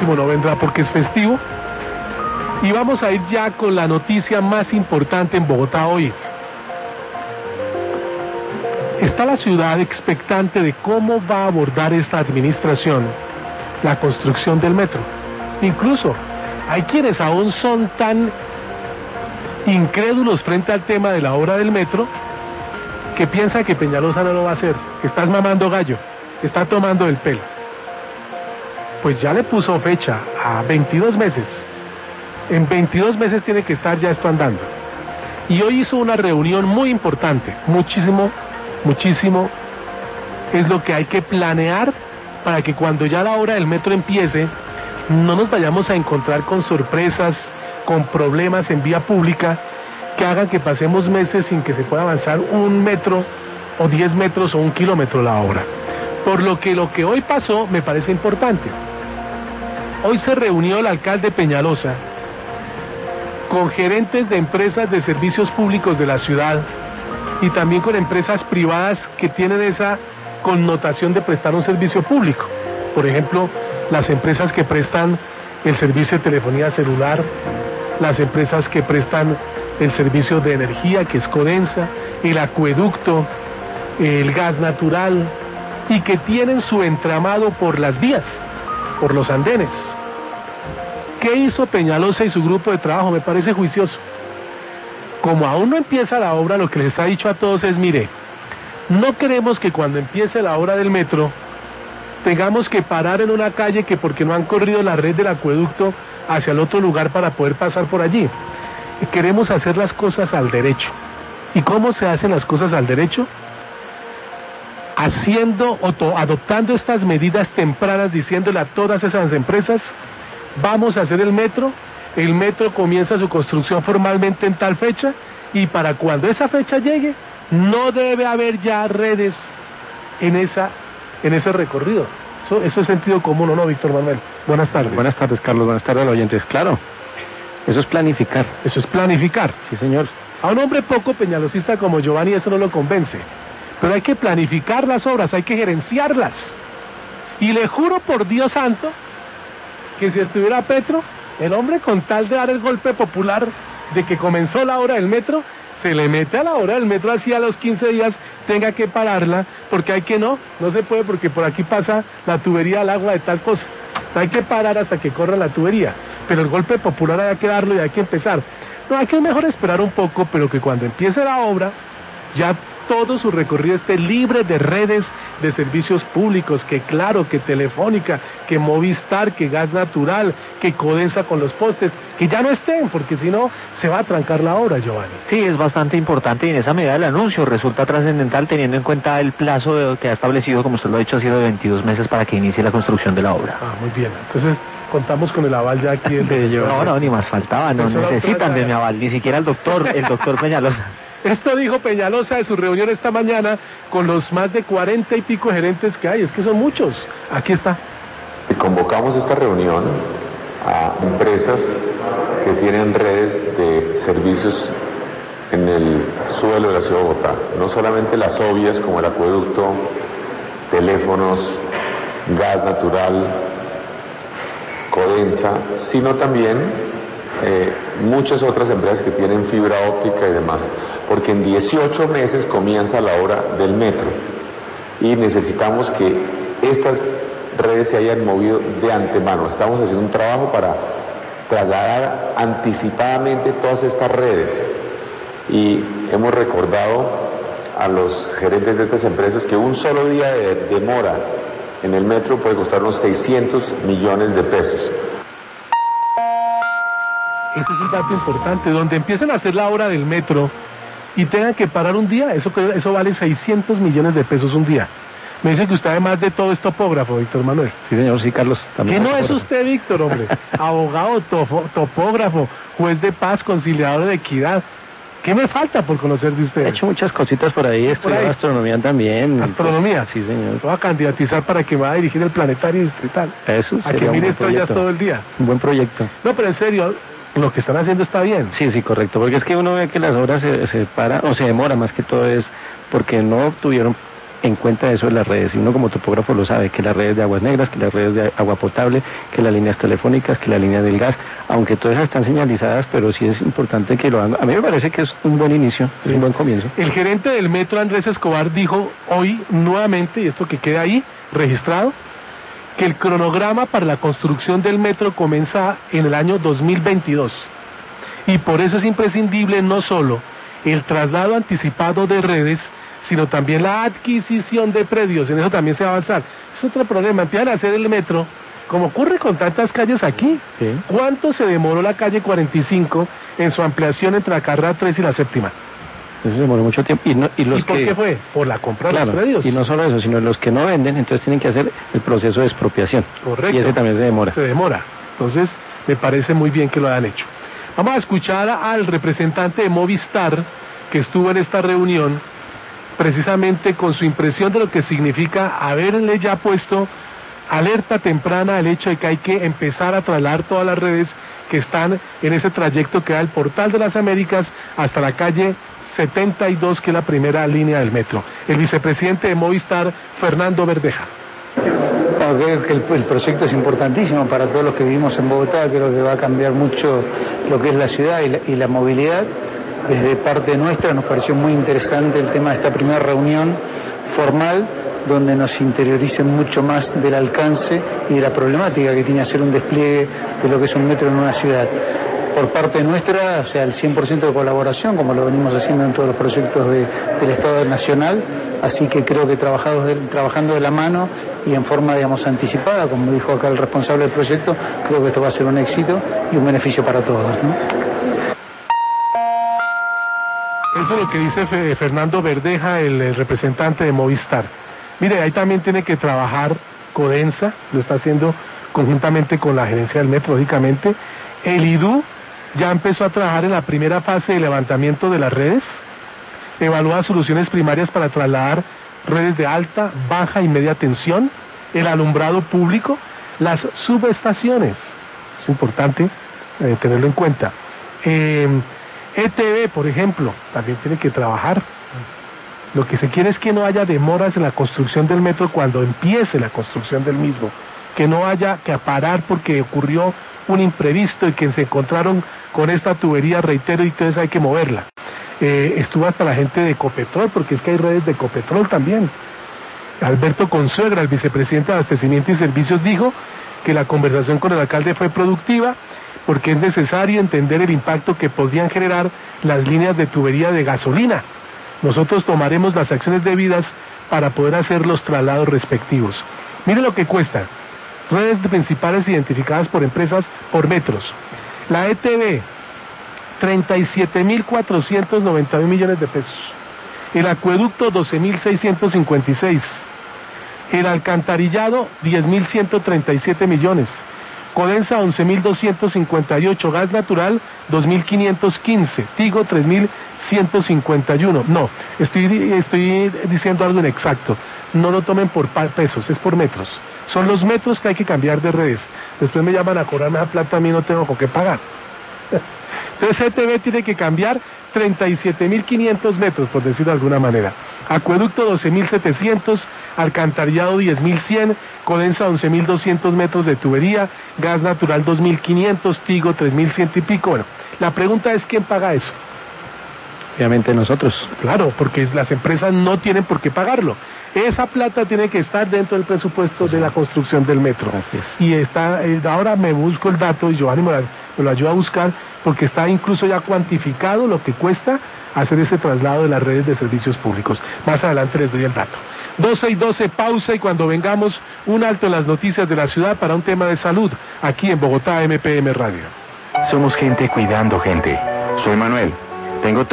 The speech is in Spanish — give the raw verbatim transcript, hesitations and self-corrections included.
próximo no vendrá porque es festivo. Y vamos a ir ya con la noticia más importante en Bogotá hoy. Está la ciudad expectante de cómo va a abordar esta administración la construcción del metro. Incluso hay quienes aún son tan incrédulos frente al tema de la obra del metro que piensa que Peñalosa no lo va a hacer, que estás mamando gallo, que está tomando el pelo. Pues ya le puso fecha a veintidós meses. En veintidós meses tiene que estar ya esto andando. Y hoy hizo una reunión muy importante, muchísimo, muchísimo es lo que hay que planear para que cuando ya la obra del metro empiece, no nos vayamos a encontrar con sorpresas, con problemas en vía pública, que hagan que pasemos meses sin que se pueda avanzar un metro, o diez metros, o un kilómetro la obra. Por lo que lo que hoy pasó me parece importante. Hoy se reunió el alcalde Peñalosa con gerentes de empresas de servicios públicos de la ciudad y también con empresas privadas que tienen esa connotación de prestar un servicio público. Por ejemplo, las empresas que prestan el servicio de telefonía celular, las empresas que prestan el servicio de energía, que es Codensa, el acueducto, el gas natural, y que tienen su entramado por las vías, por los andenes. ¿Qué hizo Peñalosa y su grupo de trabajo? Me parece juicioso. Como aún no empieza la obra, lo que les ha dicho a todos es, mire, no queremos que cuando empiece la obra del metro tengamos que parar en una calle que porque no han corrido la red del acueducto hacia el otro lugar para poder pasar por allí. Queremos hacer las cosas al derecho. ¿Y cómo se hacen las cosas al derecho? Haciendo o to- adoptando estas medidas tempranas, diciéndole a todas esas empresas, vamos a hacer el metro, el metro comienza su construcción formalmente en tal fecha, y para cuando esa fecha llegue, no debe haber ya redes en esa, en ese recorrido. Eso, eso es sentido común, ¿o no, Víctor Manuel? Buenas tardes. Buenas tardes, Carlos. Buenas tardes a los oyentes. Claro, eso es planificar. Eso es planificar. Sí, señor. A un hombre poco peñalosista como Giovanni eso no lo convence. Pero hay que planificar las obras, hay que gerenciarlas. Y le juro por Dios santo que si estuviera Petro, el hombre con tal de dar el golpe popular de que comenzó la obra del metro, se le mete a la obra del metro así a los quince días tenga que pararla, porque hay que no, no se puede porque por aquí pasa la tubería al agua de tal cosa. Hay que parar hasta que corra la tubería, pero el golpe popular hay que darlo y hay que empezar. No, hay que mejor esperar un poco, pero que cuando empiece la obra, ya todo su recorrido esté libre de redes de servicios públicos, que Claro, que Telefónica, que Movistar, que Gas Natural, que Codensa con los postes, que ya no estén, porque si no se va a trancar la obra, Giovanni. Sí, es bastante importante y en esa medida el anuncio resulta trascendental teniendo en cuenta el plazo de, que ha establecido, como usted lo ha dicho, ha sido de veintidós meses para que inicie la construcción de la obra. Ah, muy bien. Entonces contamos con el aval ya aquí. El de yo, no, no, ni más faltaba, no necesitan de mi aval, ni siquiera el doctor, el doctor Peñalosa. Esto dijo Peñalosa de su reunión esta mañana con los más de cuarenta y pico gerentes que hay, es que son muchos. Aquí está. Convocamos esta reunión a empresas que tienen redes de servicios en el suelo de la ciudad de Bogotá, no solamente las obvias como el acueducto, teléfonos, gas natural, Codensa, sino también eh, muchas otras empresas que tienen fibra óptica y demás, porque en dieciocho meses comienza la obra del metro y necesitamos que estas redes se hayan movido de antemano. Estamos haciendo un trabajo para trasladar anticipadamente todas estas redes y hemos recordado a los gerentes de estas empresas que un solo día de demora en el metro puede costar unos seiscientos millones de pesos. Ese es un dato importante. Donde empiecen a hacer la obra del metro y tengan que parar un día, eso, eso vale seiscientos millones de pesos un día. Me dice que usted además de todo es topógrafo, Víctor Manuel. Sí, señor, sí, Carlos. ¿Qué no es usted, Víctor, hombre? Abogado, tofo, topógrafo, juez de paz, conciliador de equidad. ¿Qué me falta por conocer de usted? He hecho muchas cositas por ahí, he estudiado astronomía también. ¿Astronomía? Sí, señor. Voy a candidatizar para que me vaya a dirigir el planetario distrital. Eso a que mire estrellas todo el día. Un buen proyecto. No, pero en serio, lo que están haciendo está bien. Sí, sí, correcto, porque es que uno ve que las obras se, se paran, o se demora más que todo es porque no tuvieron en cuenta eso de las redes, y uno como topógrafo lo sabe, que las redes de aguas negras, que las redes de agua potable, que las líneas telefónicas, que la línea del gas, aunque todas están señalizadas, pero sí es importante que lo hagan. A mí me parece que es un buen inicio, sí. Es un buen comienzo. El gerente del metro, Andrés Escobar, dijo hoy nuevamente, y esto que queda ahí registrado, que el cronograma para la construcción del metro comienza en el año dos mil veintidós, y por eso es imprescindible no solo el traslado anticipado de redes, sino también la adquisición de predios. En eso también se va a avanzar. Es otro problema, empiezan a hacer el metro, como ocurre con tantas calles aquí. Sí. ¿Cuánto se demoró la calle cuarenta y cinco en su ampliación entre la carrera tres y la séptima? Eso se demoró mucho tiempo. ¿Y, no, y, los ¿Y por que... qué fue? Por la compra claro, de los predios. Y no solo eso, sino los que no venden, entonces tienen que hacer el proceso de expropiación. Correcto. Y ese también se demora. Se demora. Entonces, me parece muy bien que lo hayan hecho. Vamos a escuchar al representante de Movistar, que estuvo en esta reunión, precisamente con su impresión de lo que significa haberle ya puesto alerta temprana al hecho de que hay que empezar a trasladar todas las redes que están en ese trayecto que va del Portal de las Américas hasta la calle setenta y dos, que es la primera línea del metro. El vicepresidente de Movistar, Fernando Verdeja. Bueno, creo que el, el proyecto es importantísimo para todos los que vivimos en Bogotá. Creo que va a cambiar mucho lo que es la ciudad y la, y la movilidad. Desde parte nuestra nos pareció muy interesante el tema de esta primera reunión formal, donde nos interioricen mucho más del alcance y de la problemática que tiene hacer un despliegue de lo que es un metro en una ciudad. Por parte nuestra, o sea, el cien por ciento de colaboración, como lo venimos haciendo en todos los proyectos de, del Estado Nacional, así que creo que trabajados de, trabajando de la mano y en forma, digamos, anticipada, como dijo acá el responsable del proyecto, creo que esto va a ser un éxito y un beneficio para todos, ¿no? Eso es lo que dice Fernando Verdeja, el, el representante de Movistar. Mire, ahí también tiene que trabajar Codensa, lo está haciendo conjuntamente con la gerencia del metro, lógicamente. El I D U ya empezó a trabajar en la primera fase de levantamiento de las redes, evalúa soluciones primarias para trasladar redes de alta, baja y media tensión, el alumbrado público, las subestaciones. Es importante eh, tenerlo en cuenta. Eh, E T V, por ejemplo, también tiene que trabajar. Lo que se quiere es que no haya demoras en la construcción del metro cuando empiece la construcción del mismo, que no haya que parar porque ocurrió un imprevisto y que se encontraron con esta tubería, reitero, y entonces hay que moverla. Eh, estuvo hasta la gente de Ecopetrol, porque es que hay redes de Ecopetrol también. Alberto Consuegra, el vicepresidente de Abastecimiento y Servicios, dijo que la conversación con el alcalde fue productiva, porque es necesario entender el impacto que podrían generar las líneas de tubería de gasolina. Nosotros tomaremos las acciones debidas para poder hacer los traslados respectivos. Mire lo que cuesta. Redes principales identificadas por empresas por metros. La E T V, treinta y siete mil cuatrocientos noventa y un millones de pesos. El acueducto, doce mil seiscientos cincuenta y seis. El alcantarillado, diez mil ciento treinta y siete millones. Codensa, once mil doscientos cincuenta y ocho, gas natural, dos mil quinientos quince, Tigo, tres mil ciento cincuenta y uno. No, estoy, estoy diciendo algo inexacto. No lo tomen por pesos, es por metros. Son los metros que hay que cambiar de redes. Después me llaman a cobrarme esa plata, a mí no tengo con qué pagar. Entonces E T V tiene que cambiar treinta y siete mil quinientos metros, por decirlo de alguna manera. Acueducto, doce mil setecientos, alcantarillado, diez mil cien, Codensa, once mil doscientos metros de tubería, gas natural, dos mil quinientos, Tigo, tres mil cien y pico. Bueno, la pregunta es, ¿quién paga eso? Obviamente nosotros. Claro, porque las empresas no tienen por qué pagarlo. Esa plata tiene que estar dentro del presupuesto de la construcción del metro. Gracias. Y está, eh, ahora me busco el dato y Giovanni me, la, me lo ayuda a buscar, porque está incluso ya cuantificado lo que cuesta hacer ese traslado de las redes de servicios públicos. Más adelante les doy el dato. doce y doce, pausa, y cuando vengamos, un alto en las noticias de la ciudad para un tema de salud, aquí en Bogotá M P M Radio. Somos gente cuidando gente. Soy Manuel. Tengo